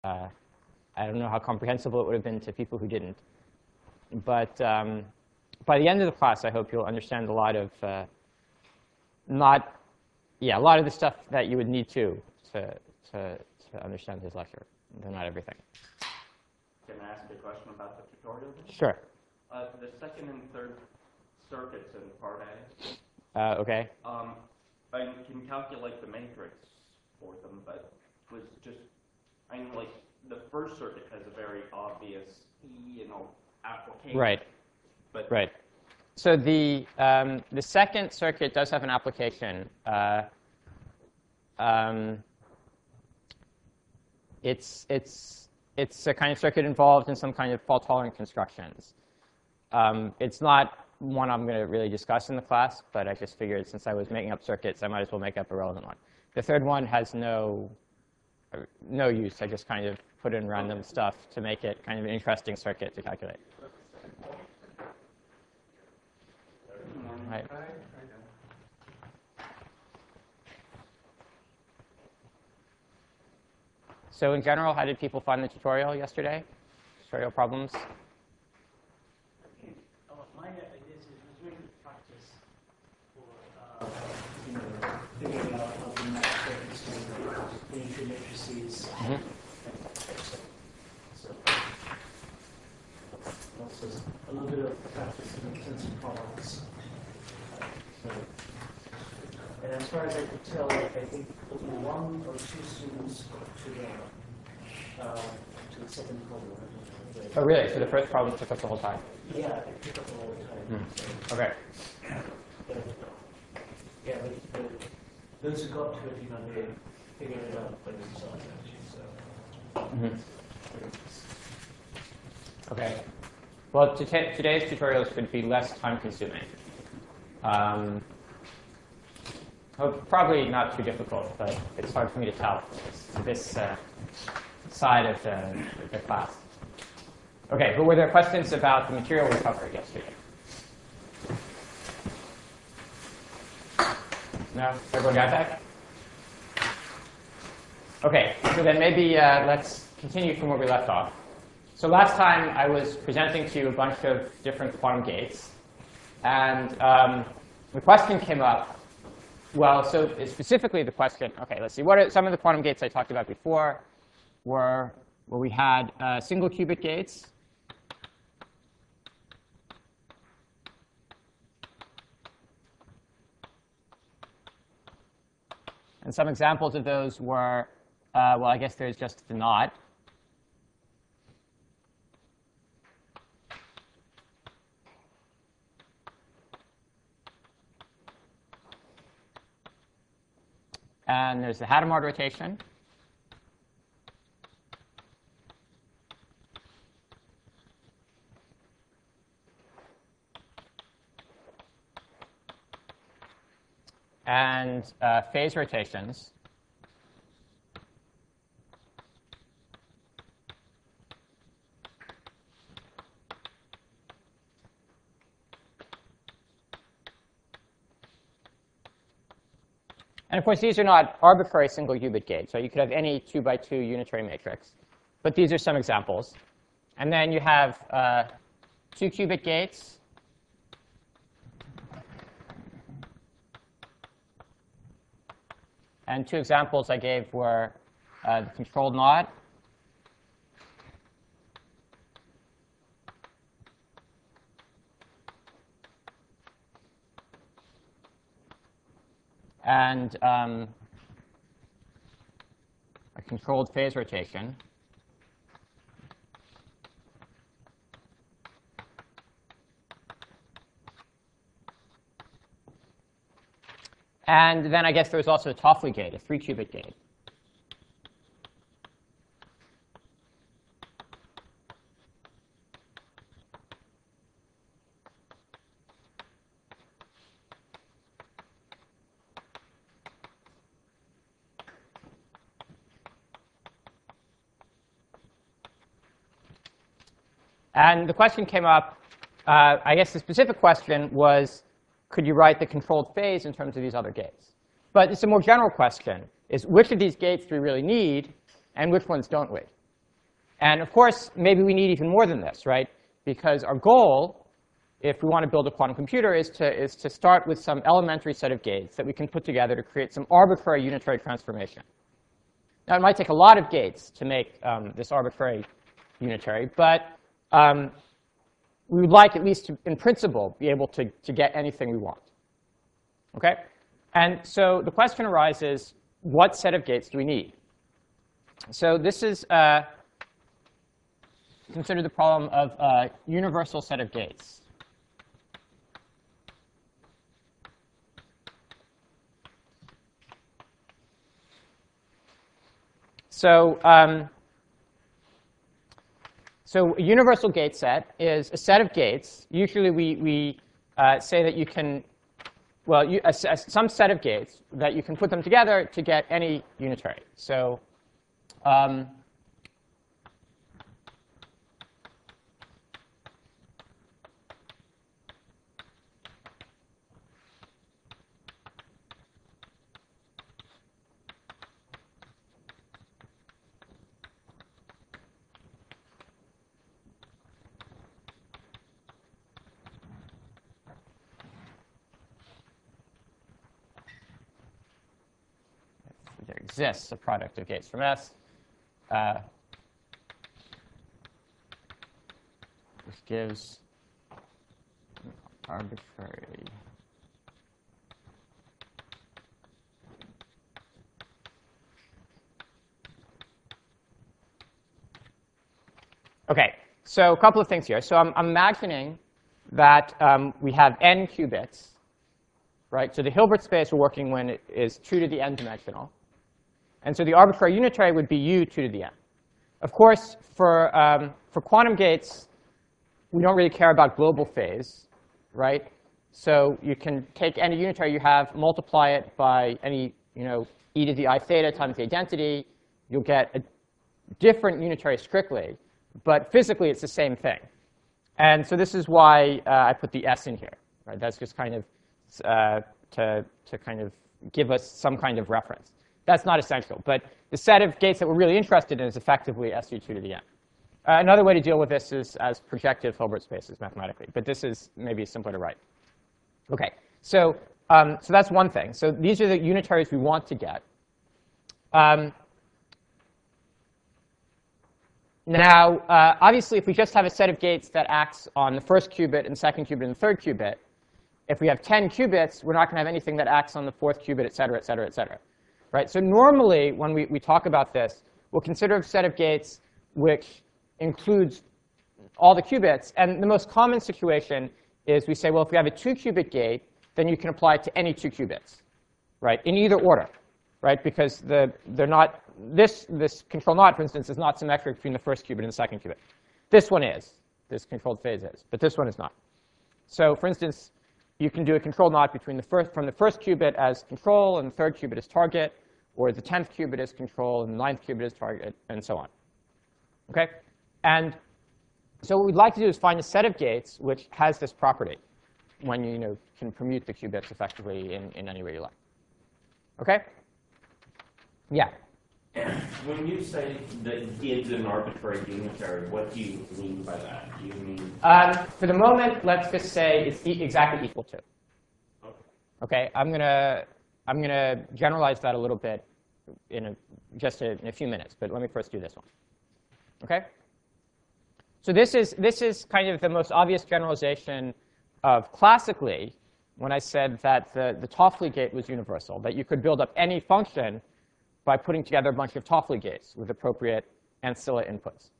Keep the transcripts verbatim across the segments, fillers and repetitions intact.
Uh, I don't know how comprehensible it would have been to people who didn't. But um, by the end of the class, I hope you'll understand a lot of uh, not, yeah, a lot of the stuff that you would need to to to, to understand his lecture, though not everything. Can I ask a question about the tutorial? Sure. Uh, the second and third circuits in part A. Uh, OK. Um, I can calculate the matrix for them, but was just, I mean, like, the first circuit has a very obvious, you know, application. Right. But right. So the um, the second circuit does have an application. Uh, um, it's it's it's a kind of circuit involved in some kind of fault-tolerant constructions. Um, it's not one I'm going to really discuss in the class, but I just figured since I was making up circuits, I might as well make up a relevant one. The third one has no no use. I just kind of put in random stuff to make it kind of an interesting circuit to calculate. Right. So in general, how did people find the tutorial yesterday? Tutorial problems? My idea is it was really good practice for uh, you know, figuring out how to match circuits to unitary matrices. Mm-hmm. So that's just a little bit of practice in terms of products. So, and as far as I could tell, I think only one or two students got to the uh, to the second problem. Oh, really? So the first problem took up the whole time? Yeah, it took up a long time. Mm. So. OK. But, yeah, but, but those who got to it, you know, they figured it out by themselves, actually. So. Mm-hmm. OK. Well, to today's tutorials should be less time-consuming. Um, oh, probably not too difficult, but it's hard for me to tell this uh, side of the, the class. OK, but were there questions about the material we covered yesterday? No? Everyone got that? OK, so then maybe uh, let's continue from where we left off. So last time I was presenting to you a bunch of different quantum gates. And um, the question came up, well, so specifically the question, OK, let's see. What are some of the quantum gates I talked about before were where we had uh, single qubit gates. And some examples of those were, uh, well, I guess there's just the knot. And there's the Hadamard rotation. And uh, phase rotations. And of course, these are not arbitrary single qubit gates. So you could have any two by two unitary matrix. But these are some examples. And then you have uh, two qubit gates. And two examples I gave were uh, the controlled knot and um, a controlled phase rotation. And then I guess there's also a Toffoli gate, a three qubit gate. And the question came up, uh, I guess the specific question was, could you write the controlled phase in terms of these other gates? But it's a more general question, is which of these gates do we really need, and which ones don't we? And of course, maybe we need even more than this, right? Because our goal, if we want to build a quantum computer, is to, is to start with some elementary set of gates that we can put together to create some arbitrary unitary transformation. Now, it might take a lot of gates to make um, this arbitrary unitary, but um, we would like, at least to, in principle, be able to, to get anything we want. Okay? And so the question arises, what set of gates do we need? So this is uh, consider the problem of a universal set of gates. So, um, so a universal gate set is a set of gates. Usually we, we uh, say that you can, well, you, a, a, some set of gates that you can put them together to get any unitary. So um, there exists a product of gates from S. Uh, which gives arbitrary OK, so a couple of things here. So I'm, I'm imagining that um, we have n qubits, right? So the Hilbert space we're working when it is two to the n dimensional. And so the arbitrary unitary would be u two to the n. Of course, for, um, for quantum gates, we don't really care about global phase, right? So you can take any unitary you have, multiply it by any, you know, e to the I theta times the identity. You'll get a different unitary strictly. But physically, it's the same thing. And so this is why uh, I put the S in here, right? That's just kind of uh, to, to kind of give us some kind of reference. That's not essential. But the set of gates that we're really interested in is effectively S U two to the n. Uh, another way to deal with this is as projective Hilbert spaces mathematically. But this is maybe simpler to write. OK, so, um, so that's one thing. So these are the unitaries we want to get. Um, now, uh, obviously, if we just have a set of gates that acts on the first qubit and second qubit and the third qubit, if we have ten qubits, we're not going to have anything that acts on the fourth qubit, et cetera, et cetera, et cetera. Right? So normally, when we, we talk about this, we'll consider a set of gates which includes all the qubits. And the most common situation is we say, well, if we have a two-qubit gate, then you can apply it to any two qubits, right, in either order, right? Because the, they're not, this, this control knot, for instance, is not symmetric between the first qubit and the second qubit. This one is. This controlled phase is. But this one is not. So for instance, you can do a control knot between the first, from the first qubit as control and the third qubit as target, or the tenth qubit as control and the ninth qubit as target, and so on. OK? And so what we'd like to do is find a set of gates which has this property when you, you know, can permute the qubits effectively in, in any way you like. OK? Yeah? When you say that it is an arbitrary unitary, what do you mean by that? Do you mean? Um, for the moment, let's just say it's e exactly equal to. Okay. OK? I'm gonna I'm gonna generalize that a little bit in a, just a, in a few minutes. But let me first do this one. OK? So this is this is kind of the most obvious generalization of classically when I said that the, the Toffoli gate was universal, that you could build up any function by putting together a bunch of Toffoli gates with appropriate ancilla inputs.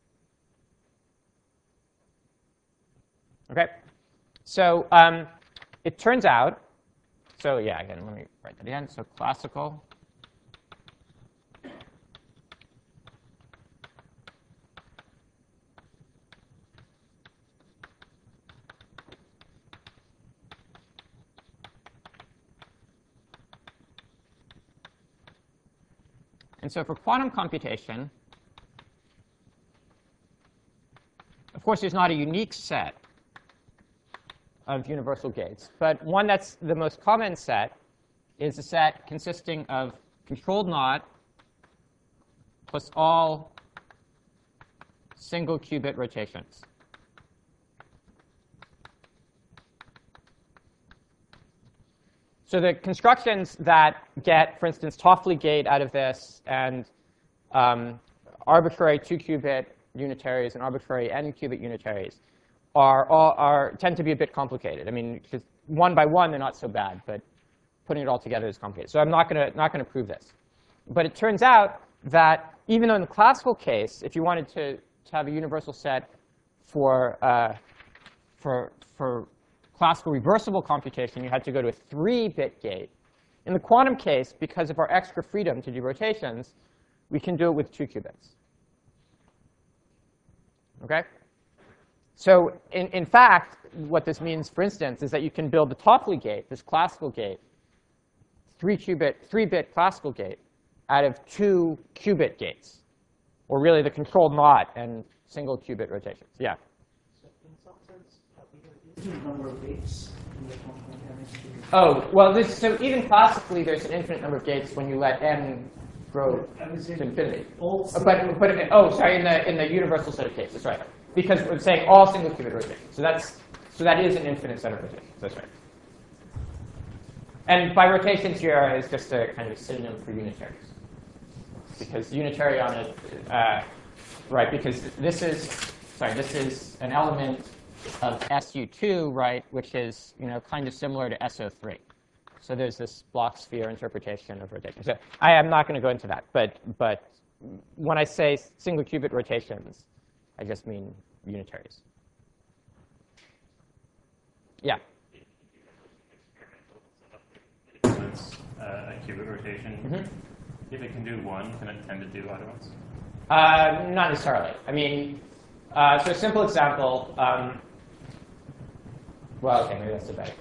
OK? So um, it turns out, so yeah, again, let me write that again. So classical. And so for quantum computation, of course, there's not a unique set of universal gates. But one that's the most common set is a set consisting of controlled knot plus all single qubit rotations. So the constructions that get, for instance, Toffoli gate out of this and um, arbitrary two-qubit unitaries and arbitrary n-qubit unitaries are, all, are tend to be a bit complicated. I mean, just one by one, they're not so bad, but putting it all together is complicated. So I'm not going to not going to prove this. But it turns out that even though in the classical case, if you wanted to, to have a universal set for, uh, for, for classical reversible computation, you had to go to a three-bit gate. In the quantum case, because of our extra freedom to do rotations, we can do it with two qubits. OK? So in, in fact, what this means, for instance, is that you can build the Toffoli gate, this classical gate, three-qubit, three-bit classical gate, out of two qubit gates, or really the controlled knot and single qubit rotations. Yeah? So in some sense, uh, we have infinite number of gates in the quantum mechanics. Oh, well, this, so even classically, there's an infinite number of gates when you let n grow I was to saying infinity. all Uh, But, but oh, sorry, in the in the universal set of cases, right? Because we're saying all single qubit rotations. So that's so that is an infinite set of rotations. That's right. And by rotations here is just a kind of synonym for unitaries, because unitary on it, uh, right? Because this is sorry, this is an element of S U two, right, which is you know kind of similar to S O three. So there's this block sphere interpretation of rotation. So I am not going to go into that, but but when I say single qubit rotations, I just mean unitaries. Yeah. It's uh, a qubit rotation. Mm-hmm. If it can do one, can it tend to do other ones? Uh, not necessarily. I mean, uh, so a simple example. Um, well, okay, maybe that's a better.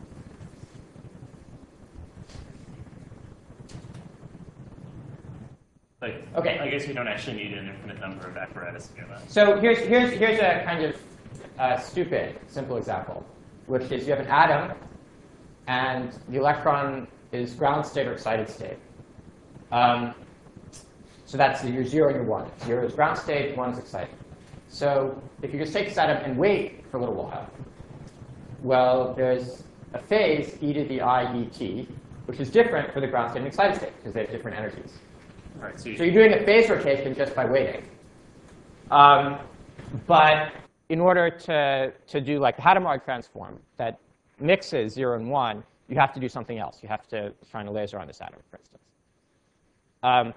Like, Okay. I guess you don't actually need an infinite number of apparatus to do that. So here's here's here's a kind of uh, stupid simple example, which is you have an atom, and the electron is ground state or excited state. Um, so that's your zero and your one. Zero is ground state, one is excited. So if you just take this atom and wait for a little while, well, there's a phase e to the I dt, which is different for the ground state and excited state because they have different energies. All right, so, you, So you're doing a phase rotation just by waiting. Um, but in order to, to do like the Hadamard transform that mixes zero and one, you have to do something else. You have to shine a laser on this atom, for instance. Um,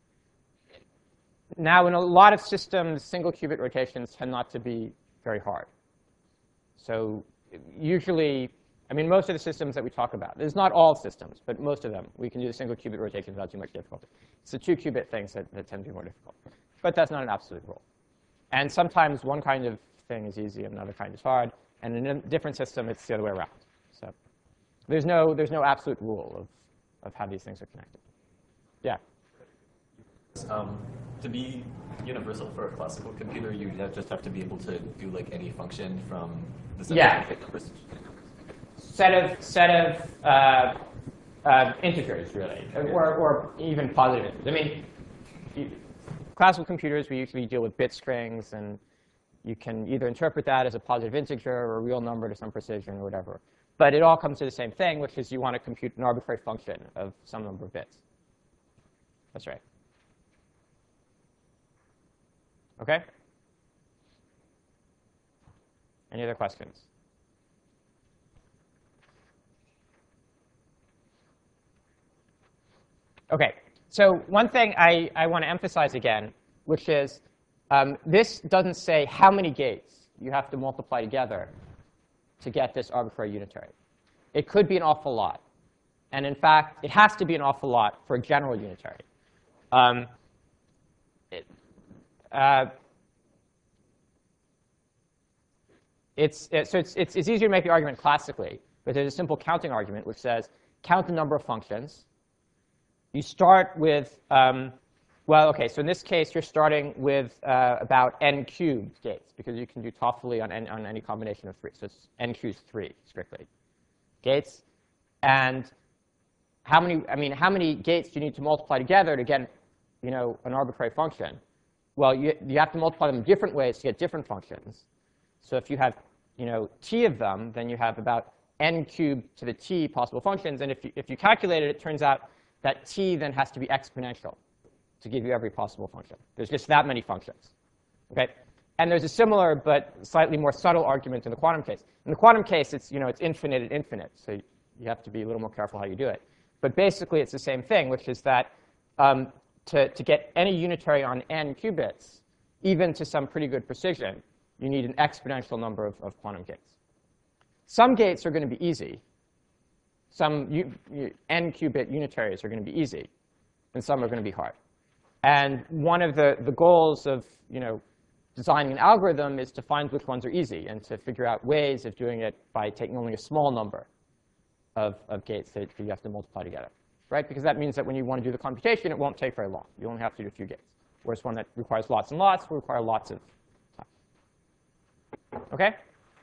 now, in a lot of systems, single qubit rotations tend not to be very hard. So usually, I mean, most of the systems that we talk about, there's not all systems, but most of them, we can do the single qubit rotation without too much difficulty. It's the two qubit things that, that tend to be more difficult. But that's not an absolute rule. And sometimes one kind of thing is easy and another kind is hard. And in a different system, it's the other way around. So there's no, there's no absolute rule of, of how these things are connected. Yeah? Um, to be universal for a classical computer, you just have to be able to do like any function from the set Yeah. of infinite numbers. Set of, set of uh, uh, integers, really, or, or even positive integers. I mean, you, classical computers, we usually deal with bit strings, and you can either interpret that as a positive integer or a real number to some precision or whatever. But it all comes to the same thing, which is you want to compute an arbitrary function of some number of bits. That's right. OK? Any other questions? OK, so one thing I, I want to emphasize again, which is um, this doesn't say how many gates you have to multiply together to get this arbitrary unitary. It could be an awful lot. And in fact, it has to be an awful lot for a general unitary. Um, it, uh, it's, it, so it's, it's, it's easier to make the argument classically, but there's a simple counting argument which says count the number of functions. You start with, um, well, OK, so in this case, you're starting with uh, about n cubed gates, because you can do Toffoli on, n, on any combination of three. So it's n cubed three, strictly, gates. And how many, I mean, how many gates do you need to multiply together to get, you know, an arbitrary function? well, you, you have to multiply them different ways to get different functions. So if you have you know, t of them, then you have about n cubed to the t possible functions. And if you, if you calculate it, it turns out that t then has to be exponential to give you every possible function. There's just that many functions. Okay? And there's a similar but slightly more subtle argument in the quantum case. In the quantum case, it's, you know, it's infinite at infinite. So you have to be a little more careful how you do it. But basically, it's the same thing, which is that um, to, to get any unitary on n qubits, even to some pretty good precision, you need an exponential number of, of quantum gates. Some gates are going to be easy. Some u, u, n qubit unitaries are going to be easy, and some are going to be hard. And one of the, the goals of you know, designing an algorithm is to find which ones are easy and to figure out ways of doing it by taking only a small number of, of gates that you have to multiply together, right? Because that means that when you want to do the computation, it won't take very long. You only have to do a few gates. Whereas one that requires lots and lots will require lots of time. OK?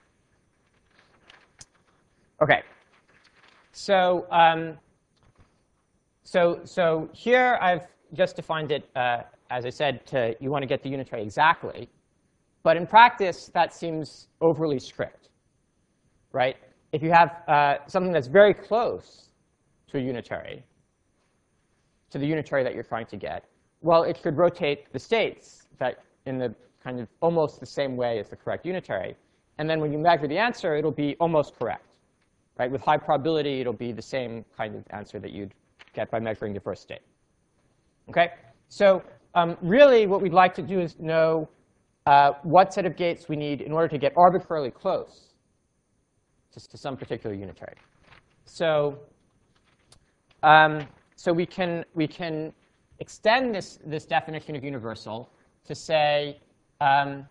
OK. So, um, so, so here I've just defined it, uh, as I said, to you want to get the unitary exactly. But in practice, that seems overly strict, right? If you have uh, something that's very close to a unitary, to the unitary that you're trying to get, well, it should rotate the states that in the kind of almost the same way as the correct unitary. And then when you measure the answer, it'll be almost correct, right? With high probability, it'll be the same kind of answer that you'd get by measuring the first state. OK? So um, really, what we'd like to do is know uh, what set of gates we need in order to get arbitrarily close to, to some particular unitary. So, um, so we can we can extend this this definition of universal to say um,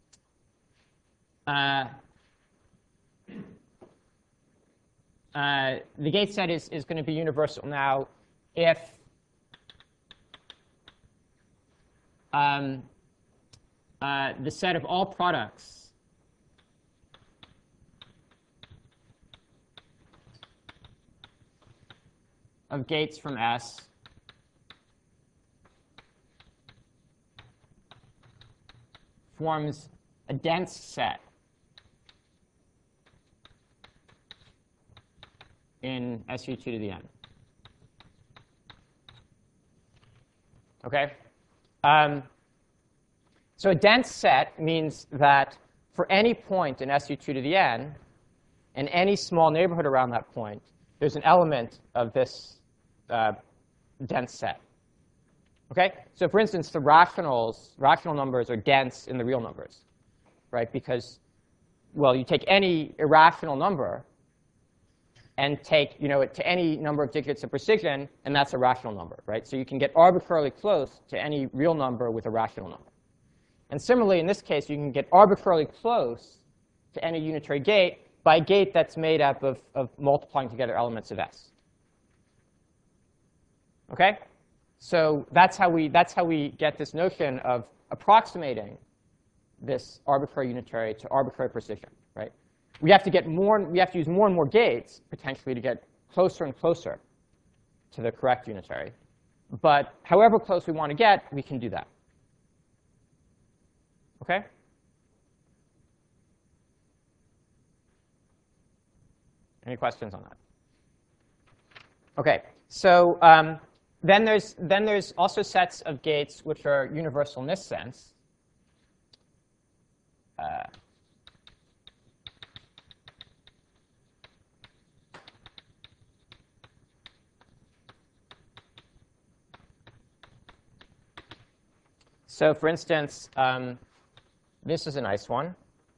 uh, uh, the gate set is is going to be universal now if Um, uh, the set of all products of gates from S forms a dense set in S U two to the n. OK? Um, so a dense set means that for any point in S U two to the n, and any small neighborhood around that point, there's an element of this uh, dense set. OK? So for instance, the rationals, rational numbers are dense in the real numbers, right? Because, well, you take any irrational number and take you know, it to any number of digits of precision, and that's a rational number, right? So you can get arbitrarily close to any real number with a rational number. And similarly, in this case, you can get arbitrarily close to any unitary gate by a gate that's made up of, of multiplying together elements of S. OK? So that's how we that's how we get this notion of approximating this arbitrary unitary to arbitrary precision, right? We have to get more. We have to use more and more gates potentially to get closer and closer to the correct unitary. But however close we want to get, we can do that. OK? Any questions on that? OK. So um, then there's then there's also sets of gates which are universal in this sense. Uh, So for instance, um, this is a nice one.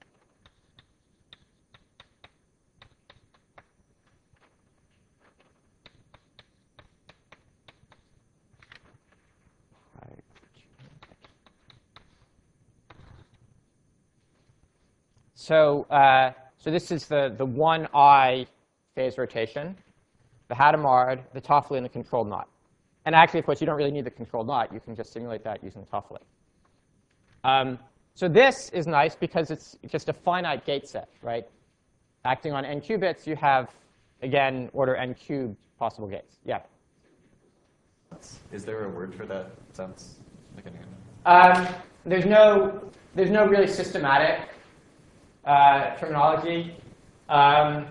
So, uh, so this is the, the one I phase rotation, the Hadamard, the Toffoli, and the controlled knot. And actually, of course, you don't really need the controlled knot. You can just simulate that using the Toffoli. Um, so this is nice because it's just a finite gate set, right? Acting on n qubits, you have, again, order n cubed possible gates. Yeah? Is there a word for that sense? Like an Um, there's no there's no really systematic uh, terminology. Um,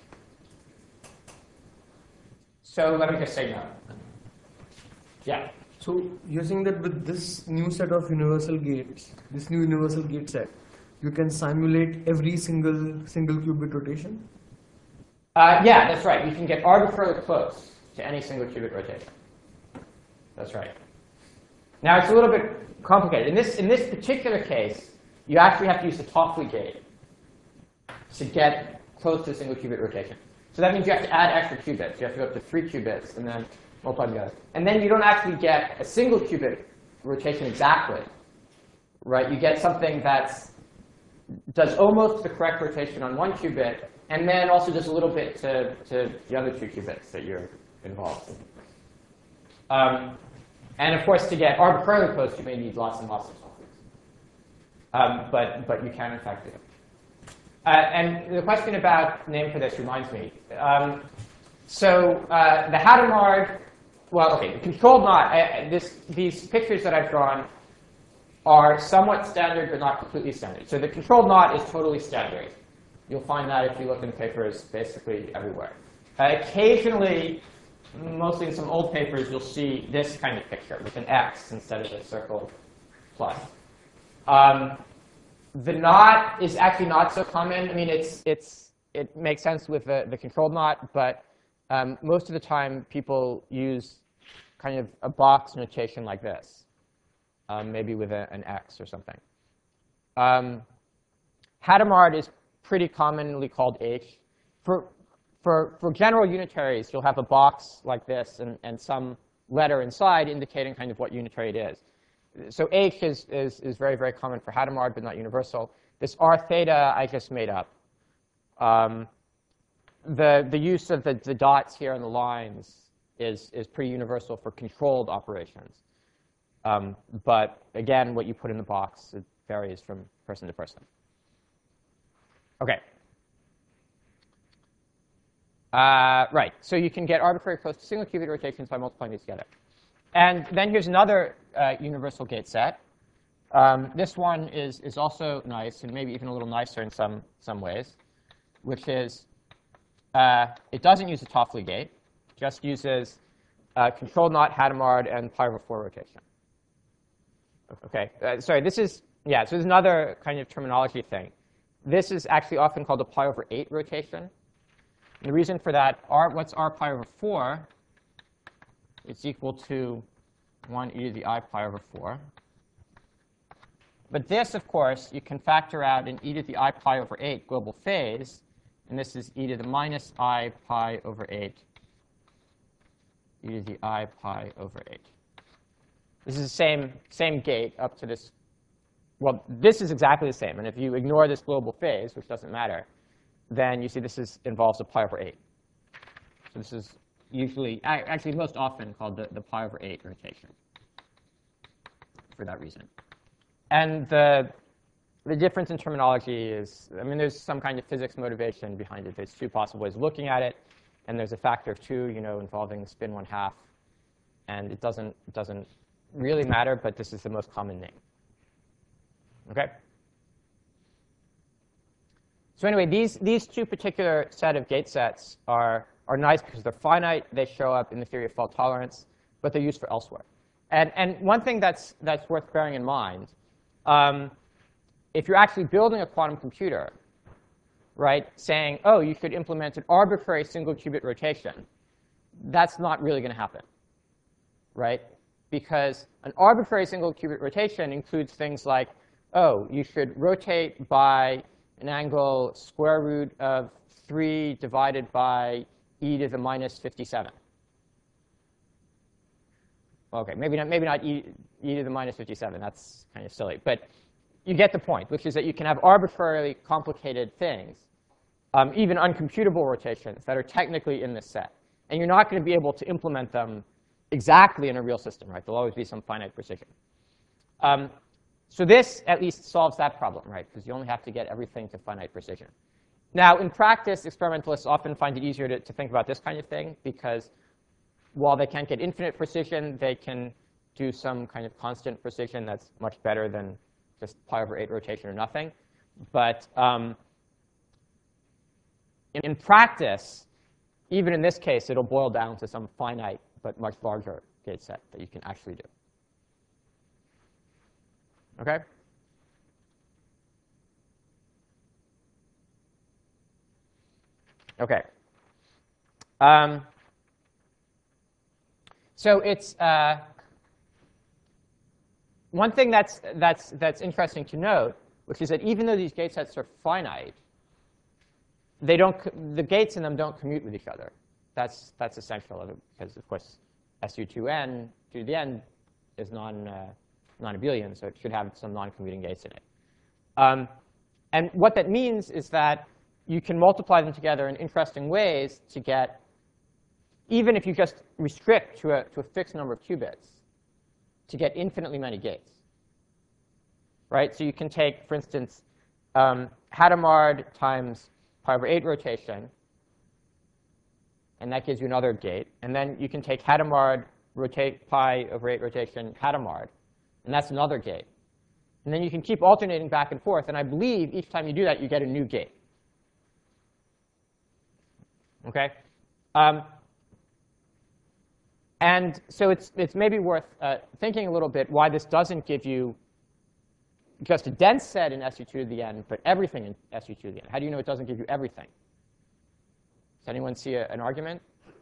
so let me just say no. Yeah. So you're saying that with this new set of universal gates, this new universal gate set, you can simulate every single single qubit rotation? Uh, yeah, that's right. You can get arbitrarily close to any single qubit rotation. That's right. Now it's a little bit complicated. In this in this particular case, you actually have to use the Toffoli gate to get close to a single qubit rotation. So that means you have to add extra qubits. You have to go up to three qubits and then multiply together. And then you don't actually get a single qubit rotation exactly, right? You get something that's does almost the correct rotation on one qubit, and then also does a little bit to, to the other two qubits that you're involved in. Um, and of course, to get arbitrarily close, you may need lots and lots of solvers. Um, but, but you can, in fact, do it. Uh, and the question about name for this reminds me. Um, so uh, the Hadamard, well, OK, the controlled knot, I, this, these pictures that I've drawn are somewhat standard, but not completely standard. So the controlled knot is totally standard. You'll find that if you look in papers basically everywhere. Uh, occasionally, mostly in some old papers, you'll see this kind of picture with an X instead of a circle plus. Um, the knot is actually not so common. I mean, it's, it's, it makes sense with the, the controlled knot, but um, most of the time people use kind of a box notation like this. Um, maybe with a, an X or something. Um, Hadamard is pretty commonly called H. For, for, for general unitaries, you'll have a box like this and, and some letter inside indicating kind of what unitary it is. So H is, is, is very, very common for Hadamard, but not universal. This R theta I just made up. Um, the, the use of the, the dots here on the lines is, is pretty universal for controlled operations. Um, but again, what you put in the box, it varies from person to person. OK. Uh, right. So you can get arbitrary close to single qubit rotations by multiplying these together. And then here's another uh, universal gate set. Um, this one is, is also nice, and maybe even a little nicer in some, some ways, which is uh, it doesn't use a Toffoli gate. It just uses uh, controlled knot, Hadamard, and pi over four rotation. OK, uh, sorry, this is, yeah, so there's another kind of terminology thing. This is actually often called a pi over eight rotation. And the reason for that, r, what's r pi over four? It's equal to one e to the I pi over four. But this, of course, you can factor out in e to the I pi over eight global phase. And this is e to the minus I pi over eight, e to the I pi over eight. This is the same, same gate up to this. Well, this is exactly the same. And if you ignore this global phase, which doesn't matter, then you see this is, involves a pi over eight. So this is usually, actually most often called the, the pi over eight rotation for that reason. And the, the difference in terminology is, I mean, there's some kind of physics motivation behind it. There's two possible ways of looking at it. And there's a factor of two, you know, involving the spin one half. And it doesn't, it doesn't really matter, but this is the most common name. OK? So anyway, these, these two particular set of gate sets are, are nice because they're finite. They show up in the theory of fault tolerance, but they're used for elsewhere. And, and one thing that's, that's worth bearing in mind, um, if you're actually building a quantum computer, right, saying, oh, you should implement an arbitrary single qubit rotation, that's not really going to happen, right? Because an arbitrary single qubit rotation includes things like, oh, you should rotate by an angle square root of three divided by e to the minus fifty-seven. OK, maybe not, maybe not e, e to the minus fifty-seven. That's kind of silly. But you get the point, which is that you can have arbitrarily complicated things, um, even uncomputable rotations that are technically in this set. And you're not going to be able to implement them exactly in a real system, right? There'll always be some finite precision. Um, so this at least solves that problem, right? Because you only have to get everything to finite precision. Now, in practice, experimentalists often find it easier to, to think about this kind of thing, because while they can't get infinite precision, they can do some kind of constant precision that's much better than just pi over eight rotation or nothing. But um, in, in practice, even in this case, it'll boil down to some finite but much larger gate set that you can actually do. OK? OK. Um, so it's uh, one thing that's, that's, that's interesting to note, which is that even though these gate sets are finite, they don't, the gates in them don't commute with each other. That's, that's essential of it, because, of course, S U two n to the n is non, uh, non-abelian, so it should have some non-commuting gates in it. Um, and what that means is that you can multiply them together in interesting ways to get, even if you just restrict to a, to a fixed number of qubits, to get infinitely many gates. Right? So you can take, for instance, um, Hadamard times pi over eight rotation, and that gives you another gate. And then you can take Hadamard rotate pi over eight rotation Hadamard, and that's another gate. And then you can keep alternating back and forth. And I believe each time you do that, you get a new gate. OK? Um, and so it's, it's maybe worth uh, thinking a little bit why this doesn't give you just a dense set in S U two to the n, but everything in S U two to the n. How do you know it doesn't give you everything? Does anyone see a, an argument?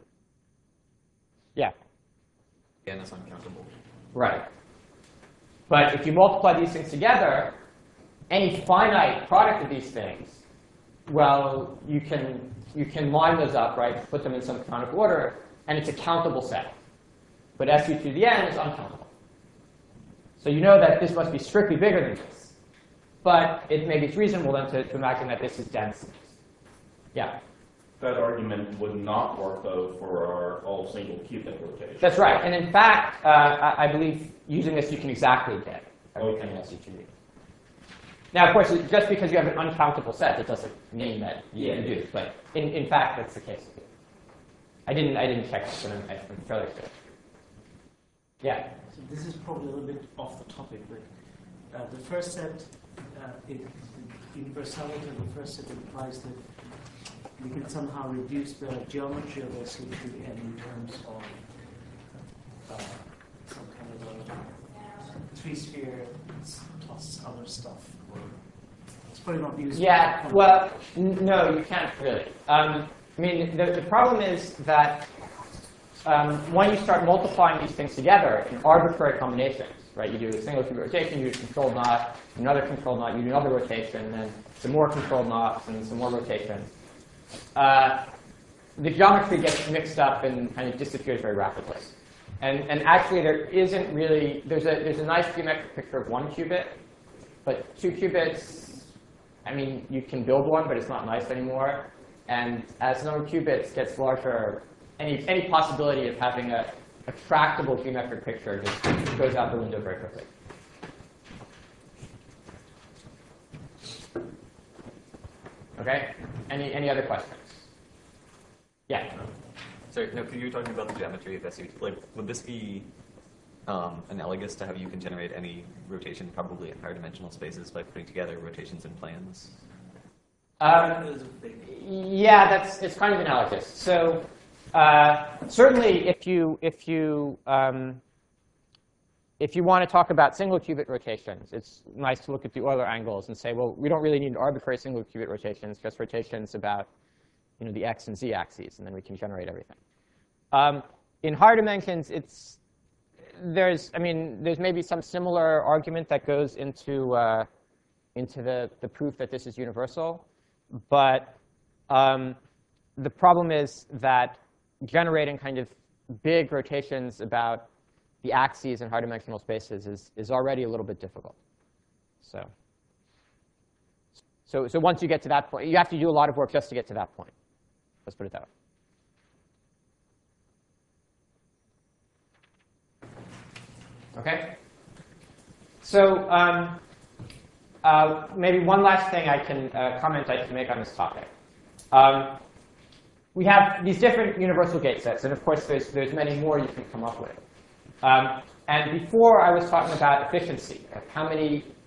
Yeah? Again, it's uncountable. Right. But if you multiply these things together, any finite product of these things, well, you can, you can line those up, right, put them in some canonical order, and it's a countable set. But S U two to the n is uncountable. So you know that this must be strictly bigger than this. But it maybe it's reasonable then to, to imagine that this is dense. Yeah? That argument would not work, though, for our all single qubit rotation. That's right. And in fact, uh, I, I believe using this, you can exactly get everything in S U two to the n. Now, of course, just because you have an uncountable set, it doesn't mean that you Yeah. can do it. But in, in fact, that's the case. I didn't, I didn't check this, but I'm, I'm fairly sure. Yeah? So this is probably a little bit off the topic, but uh, the first set, uh, it, the universality of the first set implies that we can somehow reduce the geometry of S U two n in terms of uh, some kind of a three-sphere plus other stuff. Or it's probably not used. Yeah, well, n no, you can't really. Um, I mean, the, the problem is that um, when you start multiplying these things together in arbitrary combinations, right? You do a single qubit rotation, you do a controlled knot, another controlled knot, you do another rotation, and then some more controlled knots and some more rotations. Uh, the geometry gets mixed up and kind of disappears very rapidly. And, and actually, there isn't really, there's a, there's a nice geometric picture of one qubit, but two qubits, I mean, you can build one, but it's not nice anymore. And as the number of qubits gets larger, any, any possibility of having a, a tractable geometric picture just goes out the window very quickly. OK? Any, any other questions? Yeah? Sorry, no, you were talking about the geometry of S U two. Like, would this be um, analogous to how you can generate any rotation, probably in higher dimensional spaces, by putting together rotations and plans? Um, yeah, that's it's kind of analogous. So uh, certainly, if you if you um, if you want to talk about single qubit rotations, it's nice to look at the Euler angles and say, well, we don't really need arbitrary single qubit rotations, just rotations about you know the x and z axes, and then we can generate everything. Um, in higher dimensions, it's there's I mean there's maybe some similar argument that goes into uh, into the the proof that this is universal. But um, the problem is that generating kind of big rotations about the axes in high dimensional spaces is, is already a little bit difficult. So, so, so once you get to that point, you have to do a lot of work just to get to that point. Let's put it that way. OK? So um, Uh, maybe one last thing I can uh, comment I can make on this topic. Um, we have these different universal gate sets, and of course there's there's many more you can come up with. Um, and before I was talking about efficiency, like how many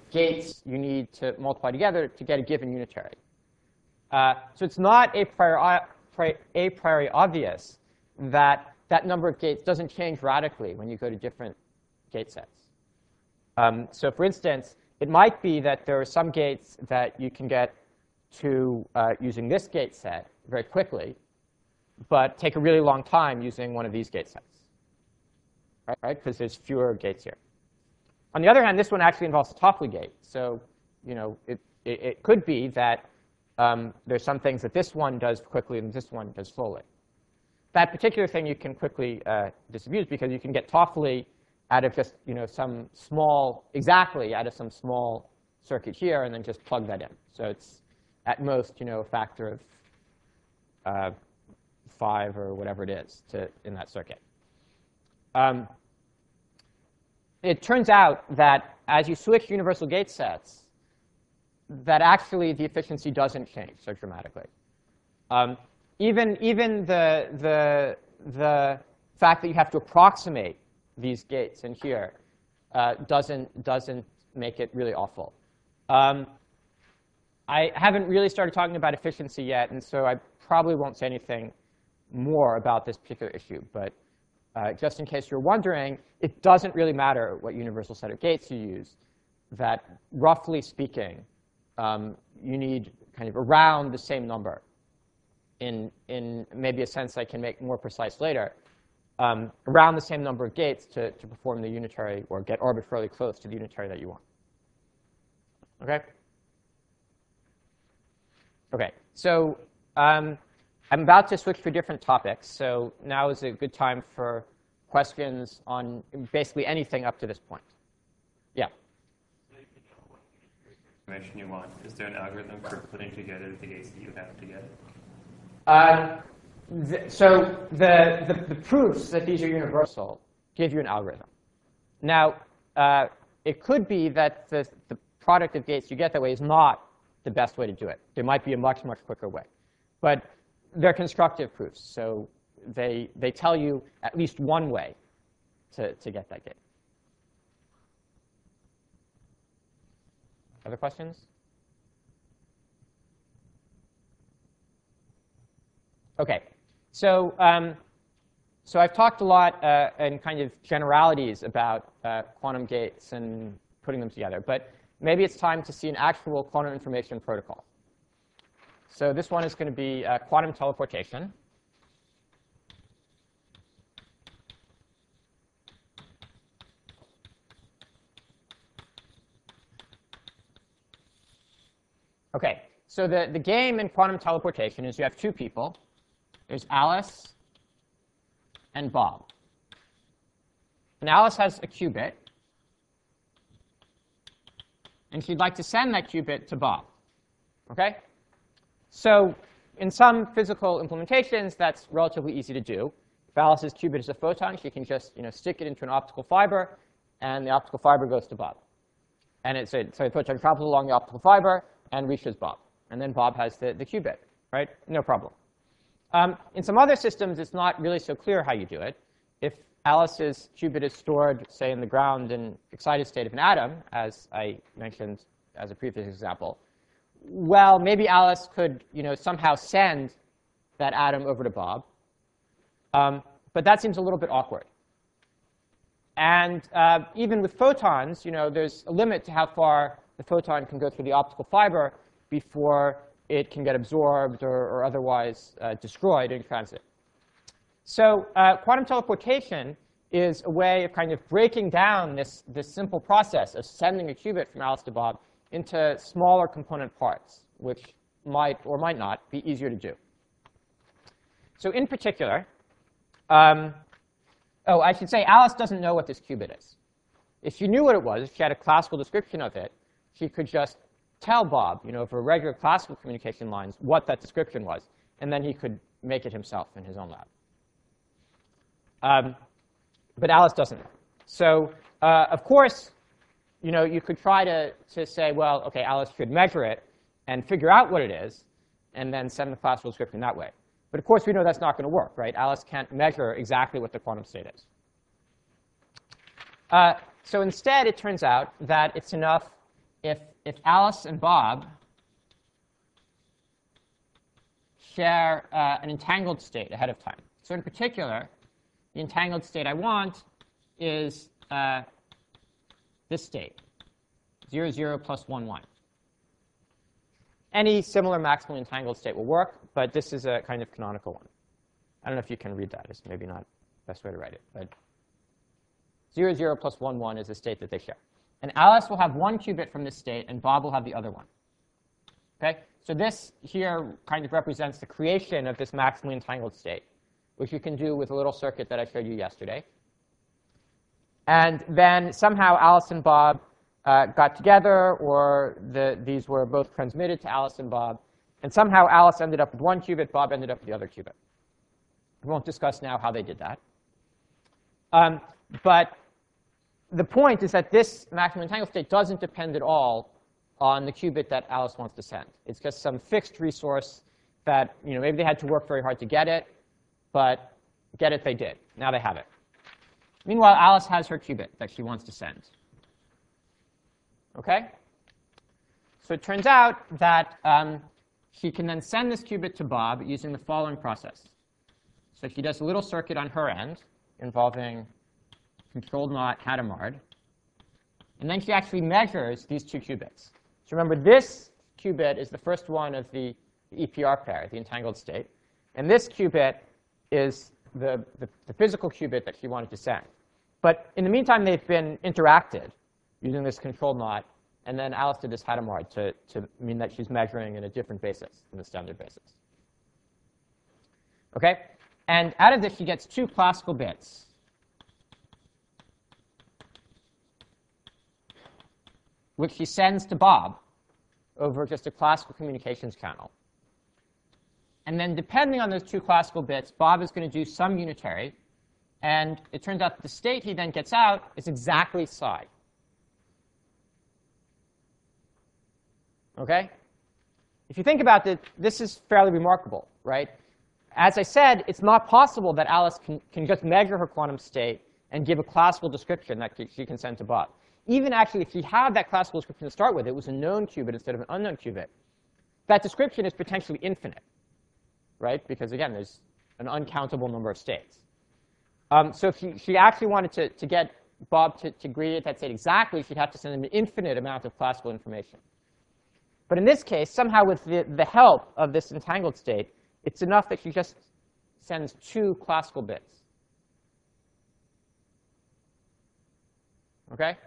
gates you need to multiply together to get a given unitary. Uh, so it's not a priori, a priori obvious that that number of gates doesn't change radically when you go to different gate sets. Um, so for instance, it might be that there are some gates that you can get to uh, using this gate set very quickly, but take a really long time using one of these gate sets, right? Because there's fewer gates here. On the other hand, this one actually involves a Toffoli gate. So you know, it, it, it could be that um, there's some things that this one does quickly and this one does slowly. That particular thing you can quickly uh, disabuse because you can get Toffoli out of just you know, some small, exactly out of some small circuit here, and then just plug that in. So it's at most you know, a factor of uh, five or whatever it is to, in that circuit. Um, it turns out that as you switch universal gate sets, that actually the efficiency doesn't change so dramatically. Um, even even the, the, the fact that you have to approximate these gates in here uh, doesn't, doesn't make it really awful. Um, I haven't really started talking about efficiency yet, and so I probably won't say anything more about this particular issue. But uh, just in case you're wondering, it doesn't really matter what universal set of gates you use, that roughly speaking, um, you need kind of around the same number in, in maybe a sense I can make more precise later, um, around the same number of gates to, to perform the unitary or get arbitrarily close to the unitary that you want. OK? OK, so um, I'm about to switch to different topics. So now is a good time for questions on basically anything up to this point. Yeah? Information you want. Is there an algorithm for putting together the gates that you have to get? Um, th so the, the, the proofs that these are universal give you an algorithm. Now, uh, it could be that the, the product of gates you get that way is not the best way to do it. There might be a much, much quicker way. But they're constructive proofs. So they, they tell you at least one way to, to get that gate. Other questions? OK, so um, so I've talked a lot uh, in kind of generalities about uh, quantum gates and putting them together. But maybe it's time to see an actual quantum information protocol. So this one is going to be uh, quantum teleportation. OK, so the, the game in quantum teleportation is you have two people. There's Alice and Bob. And Alice has a qubit. And she'd like to send that qubit to Bob. OK? So in some physical implementations, that's relatively easy to do. If Alice's qubit is a photon, she can just you know, stick it into an optical fiber, and the optical fiber goes to Bob. And it's a, so the photon travels along the optical fiber and reaches Bob. And then Bob has the, the qubit, right? No problem. Um, in some other systems, it's not really so clear how you do it. If Alice's qubit is stored, say, in the ground and excited state of an atom, as I mentioned as a previous example, well, maybe Alice could you know, somehow send that atom over to Bob. Um, but that seems a little bit awkward. And uh, even with photons, you know, there's a limit to how far the photon can go through the optical fiber before it can get absorbed or, or otherwise uh, destroyed in transit. So uh, quantum teleportation is a way of kind of breaking down this, this simple process of sending a qubit from Alice to Bob into smaller component parts, which might or might not be easier to do. So in particular, um, oh, I should say Alice doesn't know what this qubit is. If she knew what it was, if she had a classical description of it, she could just tell Bob, you know, for regular classical communication lines, what that description was. And then he could make it himself in his own lab. Um, but Alice doesn't know. So uh, of course, you know, you could try to, to say, well, OK, Alice should measure it and figure out what it is, and then send the classical description that way. But of course, we know that's not going to work, right? Alice can't measure exactly what the quantum state is. Uh, so instead, it turns out that it's enough if, if Alice and Bob share uh, an entangled state ahead of time. So in particular, the entangled state I want is uh, this state, zero, zero plus one, one. Any similar maximally entangled state will work, but this is a kind of canonical one. I don't know if you can read that. It's maybe not the best way to write it. But zero, zero plus one, one is the state that they share. And Alice will have one qubit from this state, and Bob will have the other one. Okay? So this here kind of represents the creation of this maximally entangled state, which you can do with a little circuit that I showed you yesterday. And then somehow Alice and Bob uh, got together, or the, these were both transmitted to Alice and Bob. And somehow Alice ended up with one qubit, Bob ended up with the other qubit. We won't discuss now how they did that. Um, but the point is that this maximum entangled state doesn't depend at all on the qubit that Alice wants to send. It's just some fixed resource that, you know, maybe they had to work very hard to get it, but get it they did. Now they have it. Meanwhile, Alice has her qubit that she wants to send. OK? So it turns out that um, she can then send this qubit to Bob using the following process. So she does a little circuit on her end involving controlled knot Hadamard. And then she actually measures these two qubits. So remember, this qubit is the first one of the E P R pair, the entangled state. And this qubit is the, the, the physical qubit that she wanted to send. But in the meantime, they've been interacted using this controlled knot. And then Alice did this Hadamard to, to mean that she's measuring in a different basis than the standard basis. OK? And out of this, she gets two classical bits. Which she sends to Bob over just a classical communications channel. And then depending on those two classical bits, Bob is going to do some unitary. And it turns out that the state he then gets out is exactly psi. OK? If you think about it, this is fairly remarkable, right? As I said, it's not possible that Alice can, can just measure her quantum state and give a classical description that she can send to Bob. Even actually, if she had that classical description to start with, it was a known qubit instead of an unknown qubit. That description is potentially infinite, right? Because again, there's an uncountable number of states. Um, so if she, she actually wanted to, to get Bob to, to agree at that state exactly, she'd have to send him an infinite amount of classical information. But in this case, somehow with the, the help of this entangled state, it's enough that she just sends two classical bits. OK?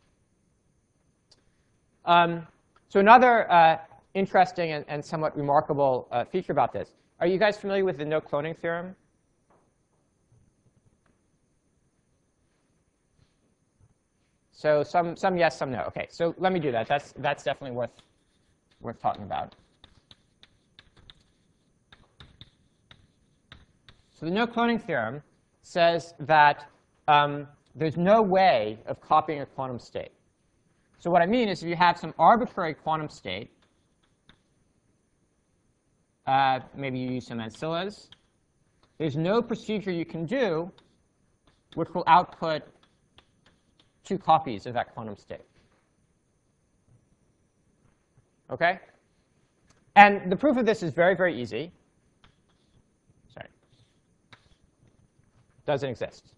Um, so another uh, interesting and, and somewhat remarkable uh, feature about this. Are you guys familiar with the no cloning theorem? So some, some yes, some no. OK, so let me do that. That's, that's definitely worth, worth talking about. So the no cloning theorem says that um, there's no way of copying a quantum state. So what I mean is if you have some arbitrary quantum state, uh, maybe you use some ancillas, there's no procedure you can do which will output two copies of that quantum state. OK? And the proof of this is very, very easy. Sorry. Doesn't exist.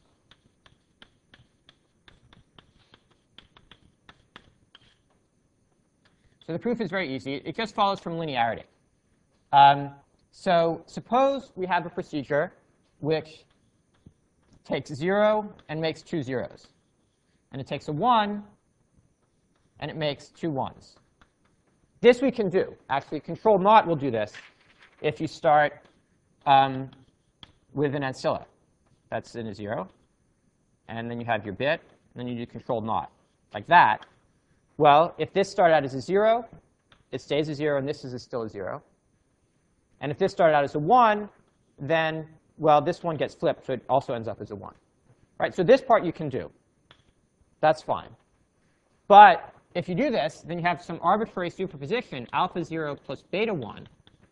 So the proof is very easy. It just follows from linearity. Um, so suppose we have a procedure which takes zero and makes two zeros. And it takes a one, and it makes two ones. This we can do. Actually, controlled knot will do this if you start um, with an ancilla. That's in a zero. And then you have your bit. And then you do controlled knot, like that. Well, if this started out as a zero, it stays a zero, and this is a still a zero. And if this started out as a one, then, well, this one gets flipped, so it also ends up as a one. Right? So this part you can do. That's fine. But if you do this, then you have some arbitrary superposition, alpha zero plus beta one.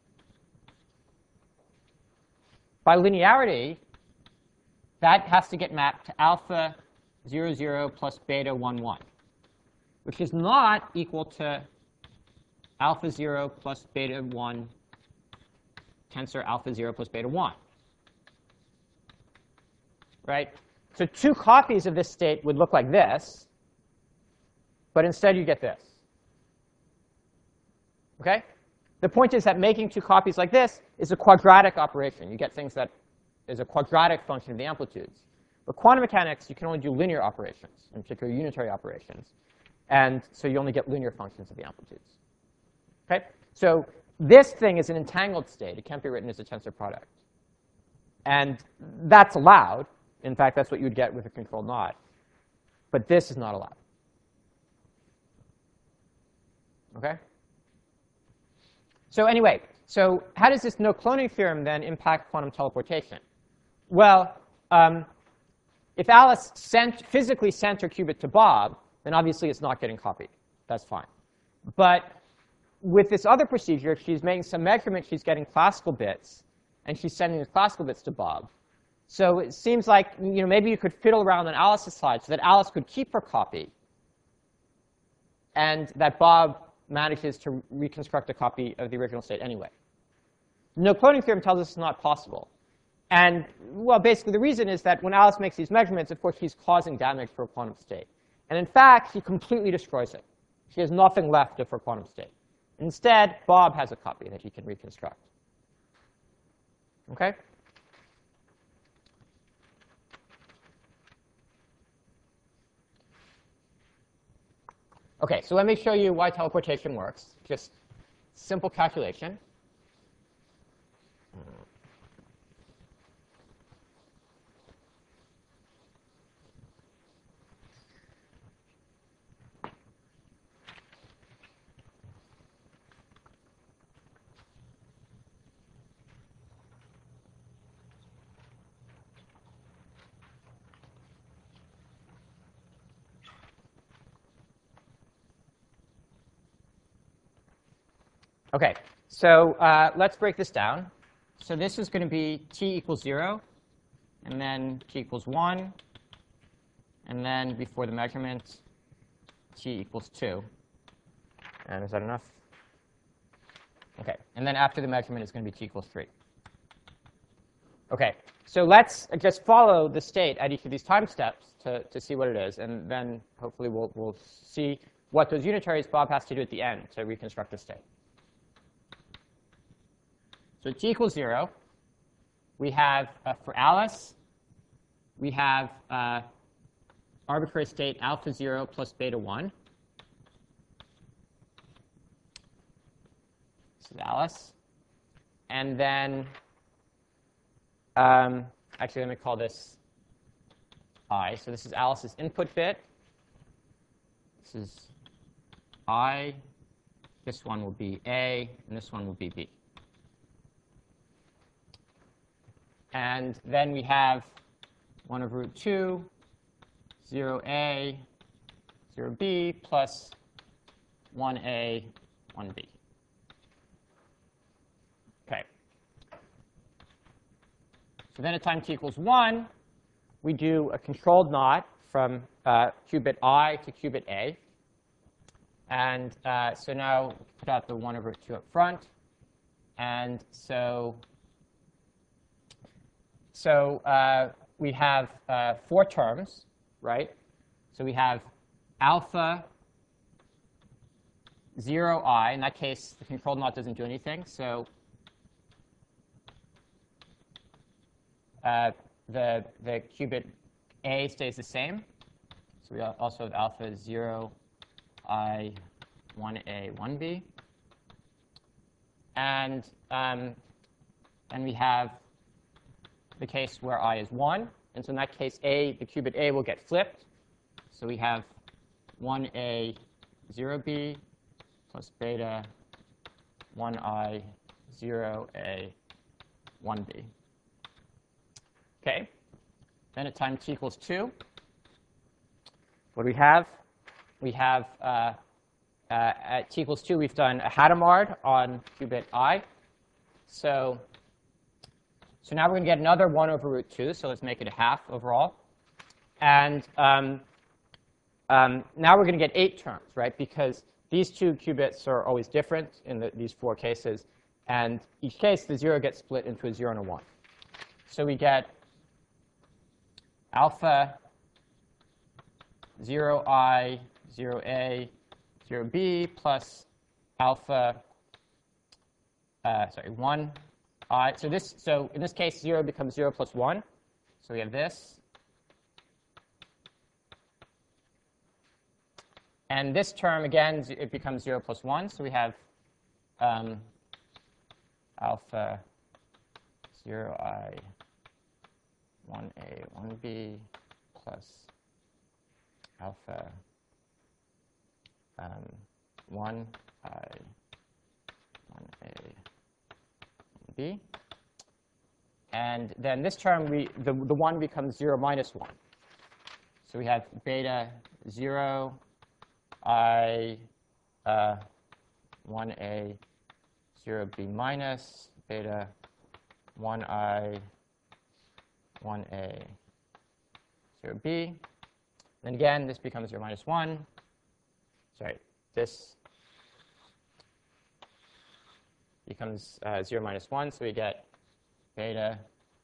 By linearity, that has to get mapped to alpha zero, zero plus beta one, one. which is not equal to alpha zero plus beta one tensor alpha zero plus beta one. Right? So two copies of this state would look like this, but instead you get this. Okay? The point is that making two copies like this is a quadratic operation. You get things that is a quadratic function of the amplitudes. But quantum mechanics, you can only do linear operations, in particular unitary operations. And so you only get linear functions of the amplitudes. Okay? So this thing is an entangled state. It can't be written as a tensor product. And that's allowed. In fact, that's what you would get with a controlled knot. But this is not allowed. Okay? So anyway, so how does this no-cloning theorem then impact quantum teleportation? Well, um, if Alice sent, physically sent her qubit to Bob, then obviously it's not getting copied. That's fine. But with this other procedure, if she's making some measurement, she's getting classical bits, and she's sending the classical bits to Bob. So it seems like you know, maybe you could fiddle around on Alice's side so that Alice could keep her copy, and that Bob manages to reconstruct a copy of the original state anyway. No-cloning theorem tells us it's not possible. And, well, basically the reason is that when Alice makes these measurements, of course, she's causing damage for a quantum state. And in fact, she completely destroys it. She has nothing left of her quantum state. Instead, Bob has a copy that he can reconstruct. OK? OK, so let me show you why teleportation works. Just simple calculation. OK, so uh, let's break this down. So this is going to be t equals zero, and then t equals one, and then before the measurement, t equals two. And is that enough? OK, and then after the measurement, it's going to be t equals three. OK, so let's just follow the state at each of these time steps to, to see what it is. And then hopefully we'll, we'll see what those unitaries Bob has to do at the end to reconstruct the state. So t equals zero. We have, uh, for Alice, we have uh, arbitrary state alpha zero plus beta one. This is Alice. And then, um, actually, let me call this I. So this is Alice's input bit. This is I. This one will be A, and this one will be B. And then we have one over root two, zero A, zero B, plus one A, one B. OK. So then at time t equals one, we do a controlled knot from uh, qubit I to qubit A. And uh, so now put out the one over two up front. And so So uh, we have uh, four terms, right? So we have alpha zero I. In that case, the controlled knot doesn't do anything. So uh, the, the qubit A stays the same. So we also have alpha zero I, one A, one B. And um, then we have the case where I is one. And so in that case, A, the qubit A will get flipped. So we have one A, zero B, plus beta, one I, zero A, one B. OK. Then at time t equals two, what do we have? We have, uh, uh, at t equals two, we've done a Hadamard on qubit I. So So now we're going to get another one over root two. So let's make it a half overall. And um, um, now we're going to get eight terms, right? Because these two qubits are always different in the, these four cases. And each case, the zero gets split into a zero and a one. So we get alpha zero I, zero A, zero B plus alpha, uh, sorry, one I. So this, so in this case, zero becomes zero plus one. So we have this. And this term, again, it becomes zero plus one. So we have um, alpha zero I, one A, one B plus alpha um, one I, one A, one B. And then this term, we, the, the one becomes zero minus one. So we have beta zero I, uh, one A, zero B minus, beta one I, one A, zero B. Then again, this becomes zero minus one. Sorry, this becomes uh, zero minus one. So we get beta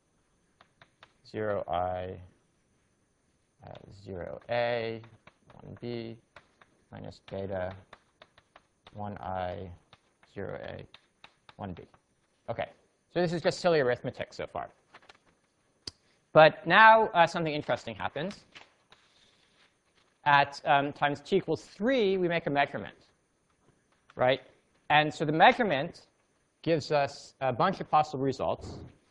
zero I, uh, zero A, one B, minus beta one I, zero A, one B. OK, so this is just silly arithmetic so far. But now uh, something interesting happens. At um, times t equals three, we make a measurement, right? And so the measurement gives us a bunch of possible results.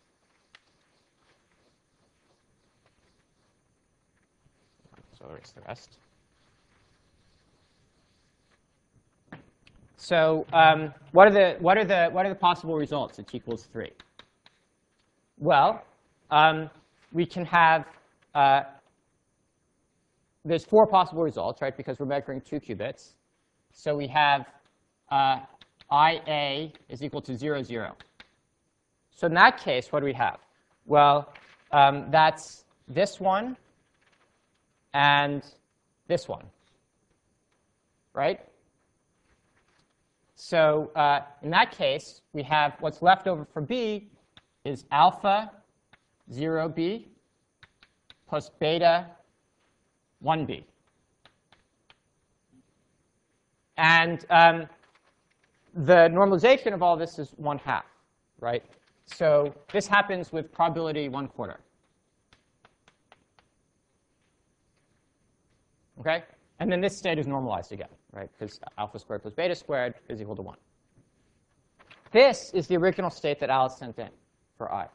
So erase the rest. So um, what are the what are the what are the possible results at t equals three? Well, um, we can have uh, there's four possible results, right? Because we're measuring two qubits. So we have uh, I A is equal to zero, zero. So in that case, what do we have? Well, um, that's this one and this one, right? So uh, in that case, we have what's left over for B is alpha zero B plus beta one B. And um, the normalization of all this is one half, right? So this happens with probability one quarter. OK? And then this state is normalized again, right? Because alpha squared plus beta squared is equal to one. This is the original state that Alice sent in for I.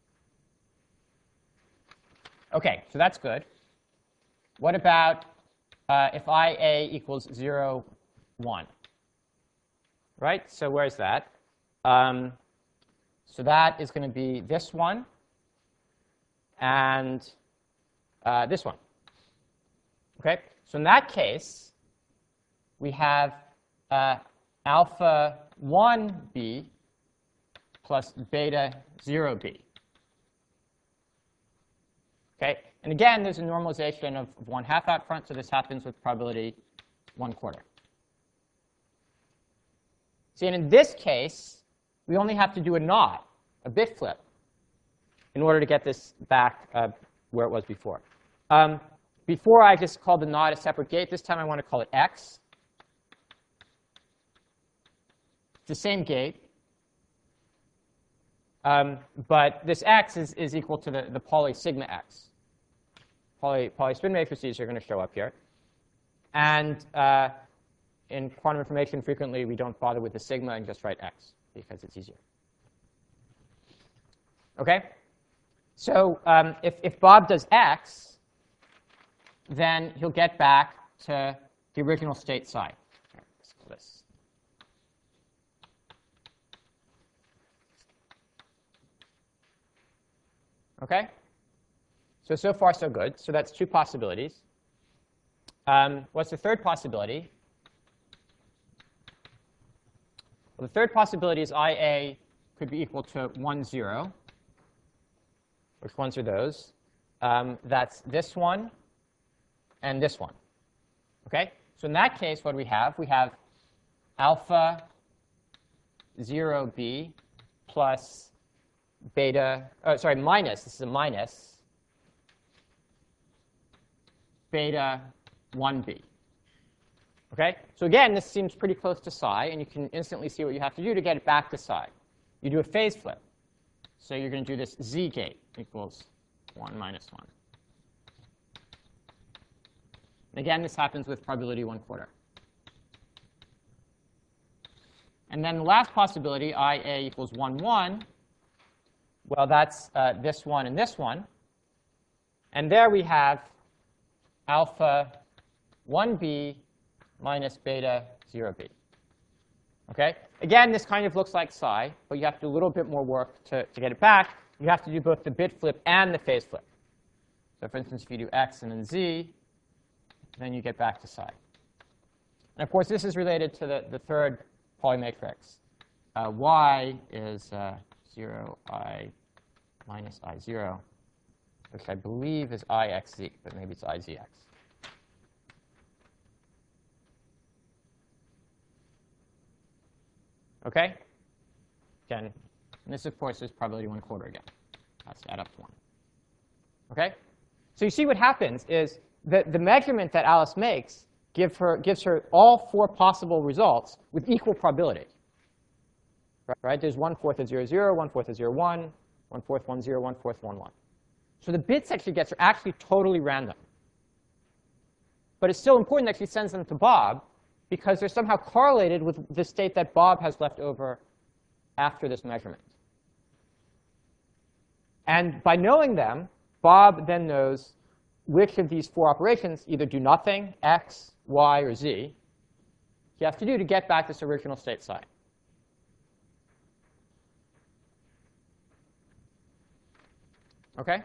OK, so that's good. What about uh, if I A equals zero, one? Right? So where's that? Um, so that is going to be this one and uh, this one. OK? So in that case, we have uh, alpha one B plus beta zero B. OK? And again, there's a normalization of one half out front, so this happens with probability one quarter. See, and in this case, we only have to do a NOT, a bit flip, in order to get this back uh, where it was before. Um, before, I just called the NOT a separate gate. This time, I want to call it X. It's the same gate. Um, but this X is, is equal to the, the Pauli sigma X. Pauli, Pauli spin matrices are going to show up here. And uh, in quantum information, frequently, we don't bother with the sigma and just write X, because it's easier. OK? So um, if, if Bob does X, then he'll get back to the original state psi. Let's call this. OK? So, so far, so good. So that's two possibilities. Um, what's the third possibility? Well, the third possibility is I A could be equal to one, zero. Which ones are those? Um, that's this one and this one. Okay? So in that case, what do we have? We have alpha zero b plus beta, oh, sorry, minus, this is a minus, beta one b. Okay? So again, this seems pretty close to psi, and you can instantly see what you have to do to get it back to psi. You do a phase flip. So you're going to do this z gate equals one minus one. And again, this happens with probability one quarter. And then the last possibility, I A equals one, one, well, that's uh, this one and this one. And there we have alpha one b minus beta zero b. Okay? Again, this kind of looks like psi, but you have to do a little bit more work to, to get it back. You have to do both the bit flip and the phase flip. So for instance, if you do x and then z, then you get back to psi. And of course, this is related to the, the third Pauli matrix. Uh, y is uh, zero I minus I zero, which I believe is I x z, but maybe it's I z x. OK? Again, and this, of course, is probability one quarter again. Has to add up to one. OK? So you see what happens is that the measurement that Alice makes give her, gives her all four possible results with equal probability. Right? right? There's one fourth of zero, zero, one fourth of zero, one, one fourth, one, zero, one fourth, one, one. So the bits that she gets are actually totally random. But it's still important that she sends them to Bob, because they're somehow correlated with the state that Bob has left over after this measurement. And by knowing them, Bob then knows which of these four operations either do nothing, x, y, or z, he has to do to get back this original state psi. OK?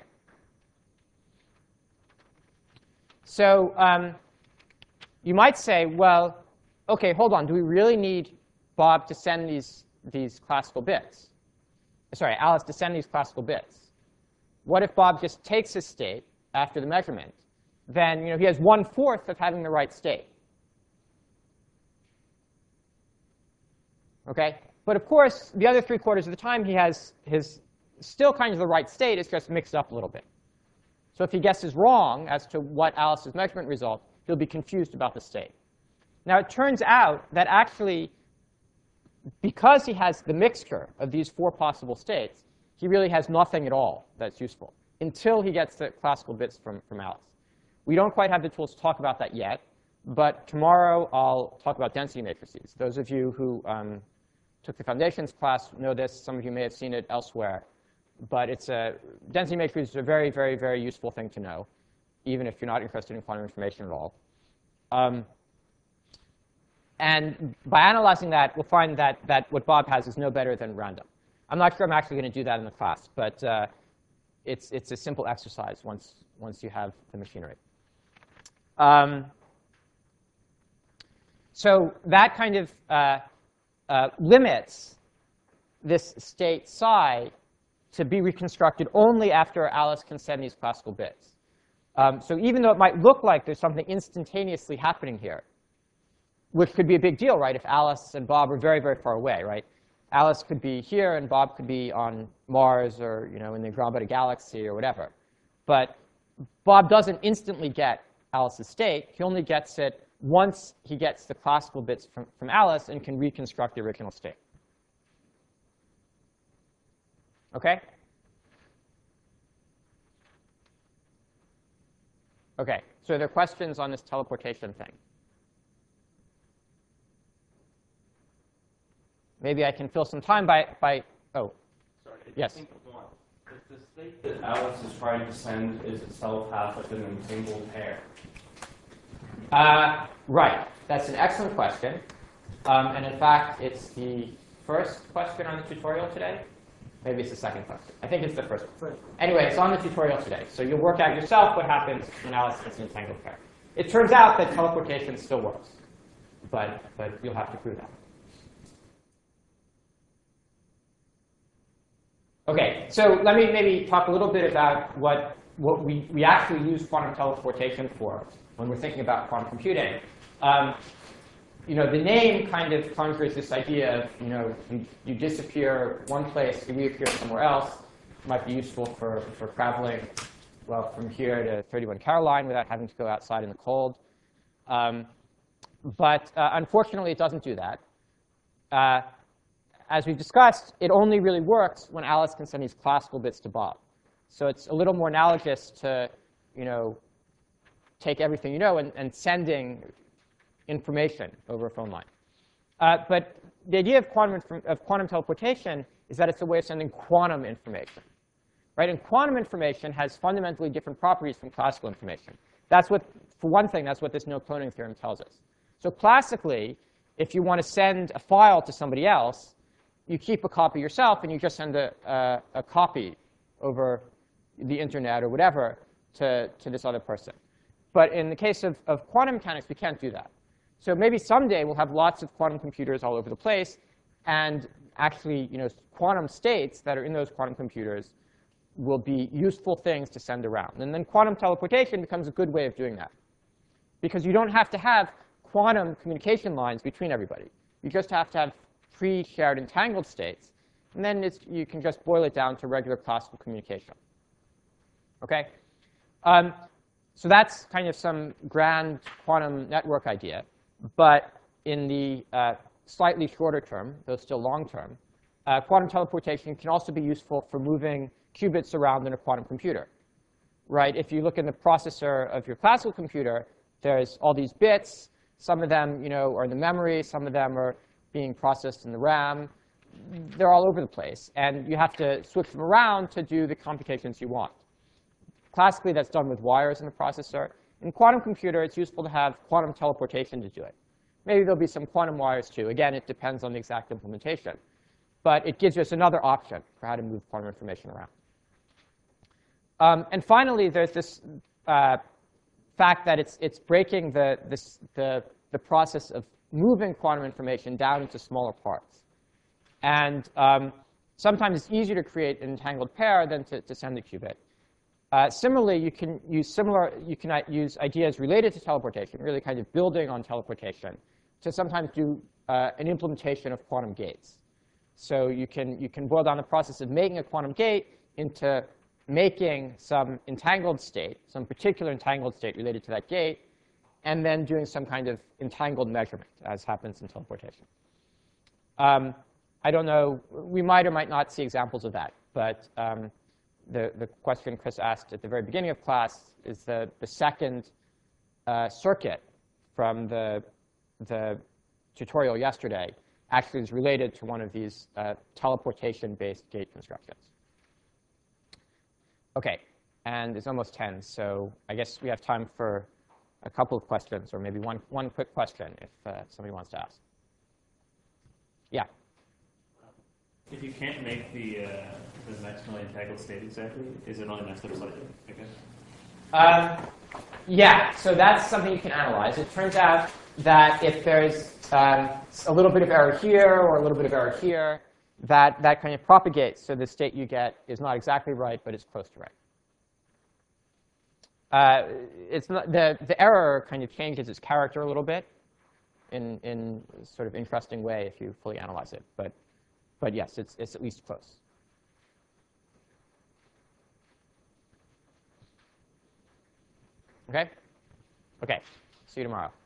So um, you might say, well, OK, hold on. Do we really need Bob to send these, these classical bits? Sorry, Alice to send these classical bits. What if Bob just takes his state after the measurement? Then you know, he has one-fourth of having the right state. OK? But of course, the other three quarters of the time, he has his still kind of the right state. It's just mixed up a little bit. So if he guesses wrong as to what Alice's measurement result, he'll be confused about the state. Now, it turns out that actually, because he has the mixture of these four possible states, he really has nothing at all that's useful until he gets the classical bits from, from Alice. We don't quite have the tools to talk about that yet. But tomorrow, I'll talk about density matrices. Those of you who um, took the foundations class know this. Some of you may have seen it elsewhere. But it's a, density matrices is a very, very, very useful thing to know, even if you're not interested in quantum information at all. Um, And by analyzing that, we'll find that, that what Bob has is no better than random. I'm not sure I'm actually going to do that in the class. But uh, it's, it's a simple exercise once, once you have the machinery. Um, so that kind of uh, uh, limits this state psi to be reconstructed only after Alice can send these classical bits. Um, so even though it might look like there's something instantaneously happening here, which could be a big deal, right, if Alice and Bob are very, very far away, right? Alice could be here, and Bob could be on Mars or you know, in the Andromeda galaxy or whatever. But Bob doesn't instantly get Alice's state. He only gets it once he gets the classical bits from, from Alice and can reconstruct the original state. OK? OK, so are there questions on this teleportation thing? Maybe I can fill some time by, by oh. Sorry, I yes. think of one. If the state that Alice is trying to send is itself half of an entangled pair. Uh, right. That's an excellent question. Um, and in fact, it's the first question on the tutorial today. Maybe it's the second question. I think it's the first one. Anyway, it's on the tutorial today. So you'll work out yourself what happens when Alice gets an entangled pair. It turns out that teleportation still works. But, but you'll have to prove that. OK, so let me maybe talk a little bit about what what we, we actually use quantum teleportation for when we're thinking about quantum computing. Um, you know, the name kind of conjures this idea of, you know, you, you disappear one place, you reappear somewhere else. It might be useful for, for traveling, well, from here to thirty-one Caroline without having to go outside in the cold. Um, but uh, unfortunately, it doesn't do that. Uh, as we've discussed, it only really works when Alice can send these classical bits to Bob. So it's a little more analogous to, you know, take everything you know and, and sending information over a phone line. Uh, but the idea of quantum, of quantum teleportation is that it's a way of sending quantum information. Right? And quantum information has fundamentally different properties from classical information. That's what, for one thing, that's what this no-cloning theorem tells us. So classically, if you want to send a file to somebody else, you keep a copy yourself, and you just send a, a, a copy over the internet or whatever to, to this other person. But in the case of, of quantum mechanics, we can't do that. So maybe someday we'll have lots of quantum computers all over the place, and actually, you know, quantum states that are in those quantum computers will be useful things to send around. And then quantum teleportation becomes a good way of doing that, because you don't have to have quantum communication lines between everybody. You just have to have pre-shared entangled states, and then it's, you can just boil it down to regular classical communication. OK? Um, so that's kind of some grand quantum network idea. But in the uh, slightly shorter term, though still long term, uh, quantum teleportation can also be useful for moving qubits around in a quantum computer. Right? If you look in the processor of your classical computer, there's all these bits. Some of them, you know, are in the memory. Some of them are being processed in the RAM. They're all over the place. And you have to switch them around to do the computations you want. Classically, that's done with wires in the processor. In quantum computer, it's useful to have quantum teleportation to do it. Maybe there'll be some quantum wires, too. Again, it depends on the exact implementation. But it gives us another option for how to move quantum information around. Um, and finally, there's this uh, fact that it's, it's breaking the, this, the, the process of moving quantum information down into smaller parts. And um, sometimes it's easier to create an entangled pair than to, to send a qubit. Uh, similarly, you can use similar, you can use ideas related to teleportation, really kind of building on teleportation, to sometimes do uh, an implementation of quantum gates. So you can, you can boil down the process of making a quantum gate into making some entangled state, some particular entangled state related to that gate, and then doing some kind of entangled measurement, as happens in teleportation. Um, I don't know. We might or might not see examples of that. But um, the, the question Chris asked at the very beginning of class is the, the second uh, circuit from the, the tutorial yesterday actually is related to one of these uh, teleportation-based gate constructions. OK, and it's almost ten. So I guess we have time for a couple of questions, or maybe one, one quick question if uh, somebody wants to ask. Yeah? If you can't make the, uh, the maximally entangled state exactly, is it only messed up slightly? Okay. Um, yeah, so that's something you can analyze. It turns out that if there's um, a little bit of error here or a little bit of error here, that, that kind of propagates. So the state you get is not exactly right, but it's close to right. Uh, it's not, the, the error kind of changes its character a little bit in, in a sort of interesting way if you fully analyze it. But, but yes, it's, it's at least close. OK? OK. See you tomorrow.